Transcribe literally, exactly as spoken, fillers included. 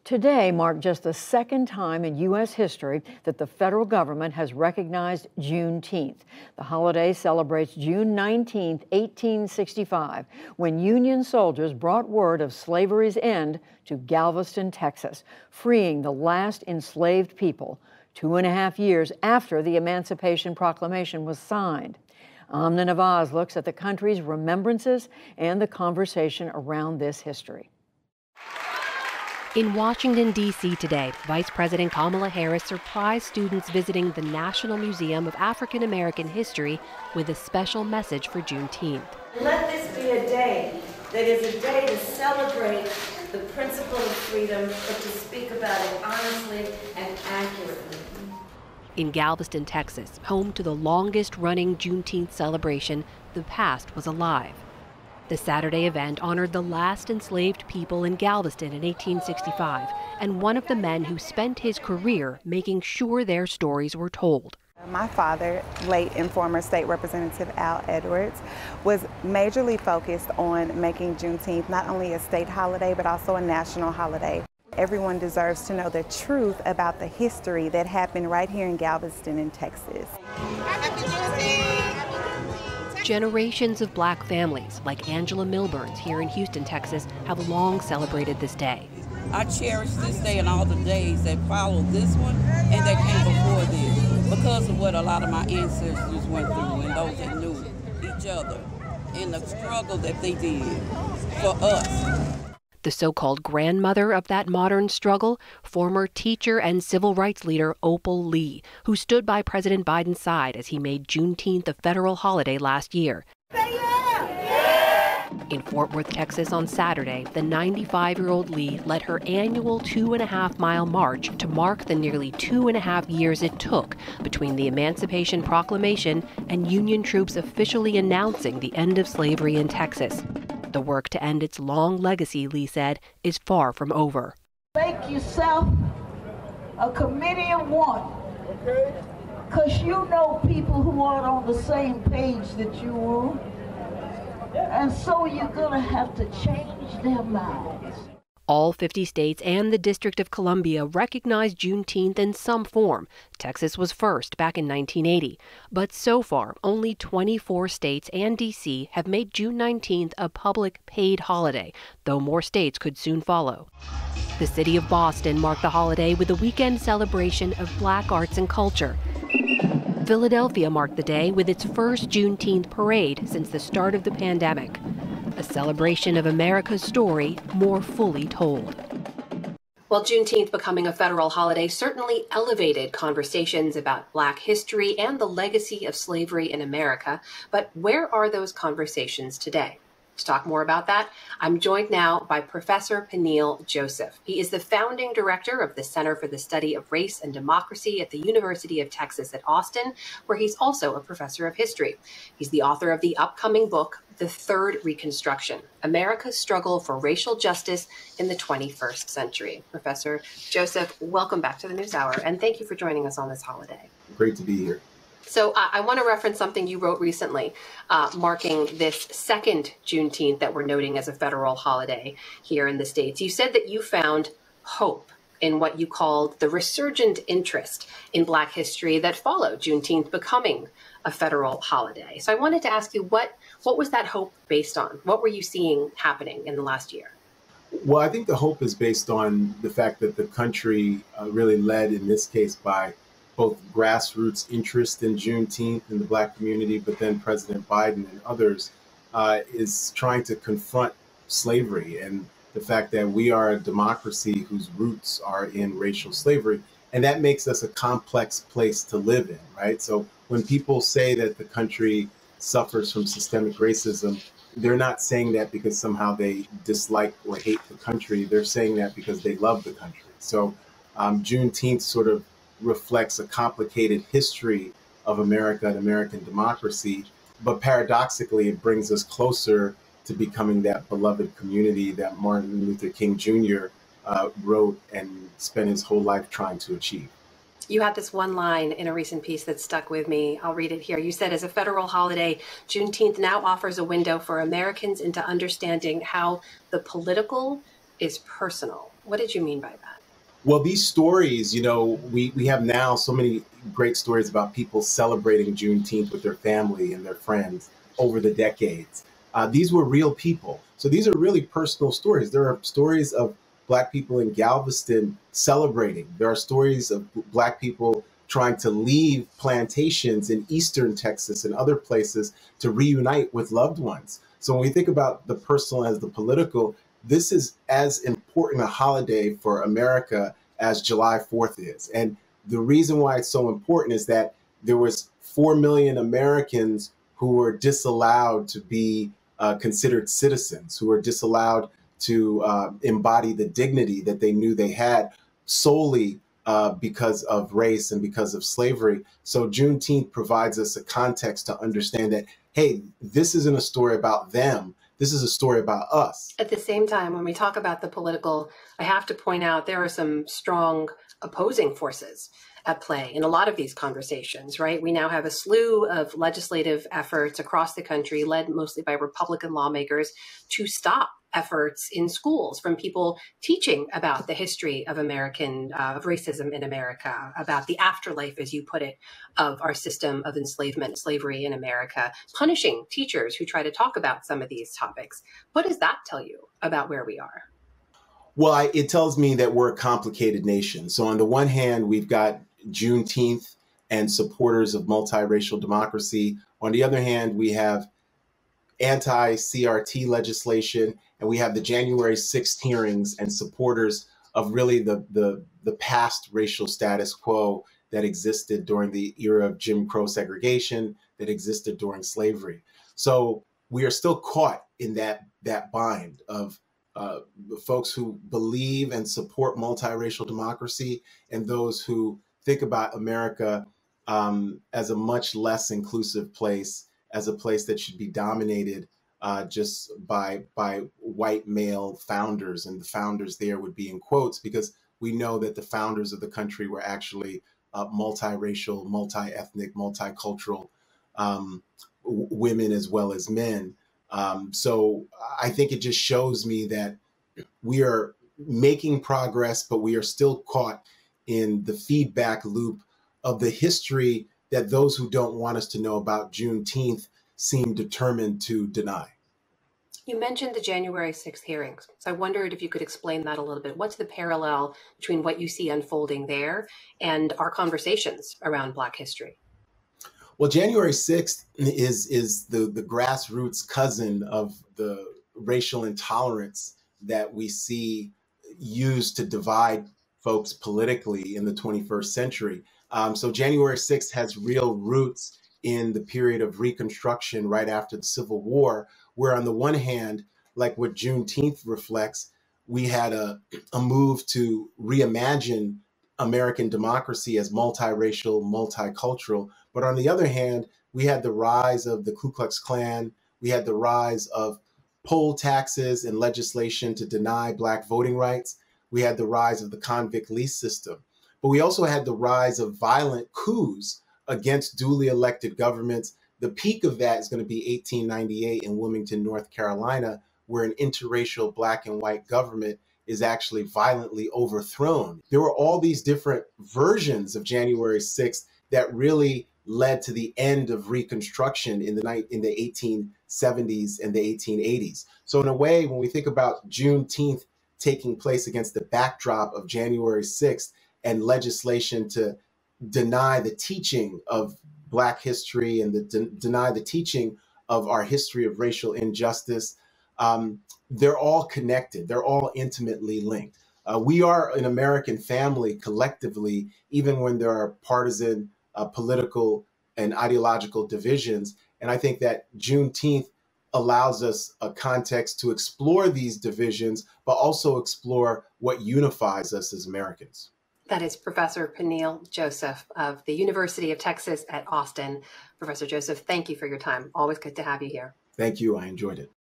Today marked just the second time in U S history that the federal government has recognized Juneteenth. The holiday celebrates June nineteenth, eighteen sixty-five, when Union soldiers brought word of slavery's end to Galveston, Texas, freeing the last enslaved people, two and a half years after the Emancipation Proclamation was signed. Amna Nawaz looks at the country's remembrances and the conversation around this history. In Washington, D C today, Vice President Kamala Harris surprised students visiting the National Museum of African American History with a special message for Juneteenth. Let this be a day that is a day to celebrate the principle of freedom, but to speak about it honestly and accurately. In Galveston, Texas, home to the longest-running Juneteenth celebration, the past was alive. The Saturday event honored the last enslaved people in Galveston in eighteen sixty-five, and one of the men who spent his career making sure their stories were told. My father, late and former State Representative Al Edwards, was majorly focused on making Juneteenth not only a state holiday, but also a national holiday. Everyone deserves to know the truth about the history that happened right here in Galveston in Texas. Happy Juneteenth! Generations of black families, like Angela Milburn's here in Houston, Texas, have long celebrated this day. I cherish this day and all the days that followed this one and that came before this because of what a lot of my ancestors went through and those that knew each other and the struggle that they did for us. The so-called grandmother of that modern struggle, former teacher and civil rights leader Opal Lee, who stood by President Biden's side as he made Juneteenth a federal holiday last year. In Fort Worth, Texas on Saturday, the ninety-five-year-old Lee led her annual two-and-a-half-mile march to mark the nearly two and a half years it took between the Emancipation Proclamation and Union troops officially announcing the end of slavery in Texas. The work to end its long legacy, Lee said, is far from over. Make yourself a committee of one, because you know people who aren't on the same page that you were, and so you're going to have to change their minds. All fifty states and the District of Columbia recognized Juneteenth in some form. Texas was first back in nineteen eighty. But so far, only twenty-four states and D C have made June nineteenth a public paid holiday, though more states could soon follow. The city of Boston marked the holiday with a weekend celebration of black arts and culture. Philadelphia marked the day with its first Juneteenth parade since the start of the pandemic. A celebration of America's story more fully told. Well, Juneteenth becoming a federal holiday certainly elevated conversations about Black history and the legacy of slavery in America. But where are those conversations today? To talk more about that, I'm joined now by Professor Peniel Joseph. He is the founding director of the Center for the Study of Race and Democracy at the University of Texas at Austin, where he's also a professor of history. He's the author of the upcoming book, The Third Reconstruction, America's Struggle for Racial Justice in the twenty-first Century. Professor Joseph, welcome back to the NewsHour, and thank you for joining us on this holiday. Great to be here. So uh, I want to reference something you wrote recently, uh, marking this second Juneteenth that we're noting as a federal holiday here in the States. You said that you found hope in what you called the resurgent interest in Black history that followed Juneteenth becoming a federal holiday. So I wanted to ask you, what, what was that hope based on? What were you seeing happening in the last year? Well, I think the hope is based on the fact that the country uh, really led, in this case, by both grassroots interest in Juneteenth in the Black community, but then President Biden and others uh, is trying to confront slavery and the fact that we are a democracy whose roots are in racial slavery. And that makes us a complex place to live in, right? So when people say that the country suffers from systemic racism, they're not saying that because somehow they dislike or hate the country. They're saying that because they love the country. So um, Juneteenth sort of reflects a complicated history of America and American democracy, but paradoxically, it brings us closer to becoming that beloved community that Martin Luther King Junior uh, wrote and spent his whole life trying to achieve. You had this one line in a recent piece that stuck with me. I'll read it here. You said, as a federal holiday, Juneteenth now offers a window for Americans into understanding how the political, is personal. What did you mean by that? Well, these stories, you know, we, we have now so many great stories about people celebrating Juneteenth with their family and their friends over the decades. Uh, these were real people. So these are really personal stories. There are stories of Black people in Galveston celebrating. There are stories of Black people trying to leave plantations in eastern Texas and other places to reunite with loved ones. So when we think about the personal as the political, this is as important a holiday for America as July fourth is. And the reason why it's so important is that there was four million Americans who were disallowed to be uh, considered citizens, who were disallowed to uh, embody the dignity that they knew they had solely uh, because of race and because of slavery. So Juneteenth provides us a context to understand that, hey, this isn't a story about them. This is a story about us. At the same time, when we talk about the political, I have to point out there are some strong opposing forces at play in a lot of these conversations, right? We now have a slew of legislative efforts across the country, led mostly by Republican lawmakers, to stop efforts in schools from people teaching about the history of American, uh, of racism in America, about the afterlife, as you put it, of our system of enslavement, slavery in America, punishing teachers who try to talk about some of these topics. What does that tell you about where we are? Well, I, it tells me that we're a complicated nation. So on the one hand, we've got Juneteenth and supporters of multiracial democracy. On the other hand, we have anti-C R T legislation, and we have the January sixth hearings and supporters of really the, the, the past racial status quo that existed during the era of Jim Crow segregation, that existed during slavery. So we are still caught in that, that bind of uh, the folks who believe and support multiracial democracy and those who think about America um, as a much less inclusive place, as a place that should be dominated uh, just by by white male founders, and the founders there would be in quotes, because we know that the founders of the country were actually uh, multiracial, multi-ethnic, multicultural um, w- women as well as men. Um, so I think it just shows me that we are making progress, but we are still caught in the feedback loop of the history that those who don't want us to know about Juneteenth seem determined to deny. You mentioned the January sixth hearings. So I wondered if you could explain that a little bit. What's the parallel between what you see unfolding there and our conversations around Black history? Well, January sixth is, is the, the grassroots cousin of the racial intolerance that we see used to divide folks politically in the twenty-first century. Um, so January sixth has real roots in the period of Reconstruction right after the Civil War, where on the one hand, like what Juneteenth reflects, we had a, a move to reimagine American democracy as multiracial, multicultural. But on the other hand, we had the rise of the Ku Klux Klan. We had the rise of poll taxes and legislation to deny Black voting rights. We had the rise of the convict lease system. But we also had the rise of violent coups against duly elected governments. The peak of that is going to be eighteen ninety-eight in Wilmington, North Carolina, where an interracial Black and white government is actually violently overthrown. There were all these different versions of January sixth that really led to the end of Reconstruction in the night in the eighteen seventies and the eighteen eighties. So in a way, when we think about Juneteenth taking place against the backdrop of January sixth and legislation to deny the teaching of Black history and the, de- deny the teaching of our history of racial injustice, um, they're all connected. They're all intimately linked. Uh, we are an American family collectively, even when there are partisan, uh, political, and ideological divisions. And I think that Juneteenth allows us a context to explore these divisions, but also explore what unifies us as Americans. That is Professor Peniel Joseph of the University of Texas at Austin. Professor Joseph, thank you for your time. Always good to have you here. Thank you. I enjoyed it.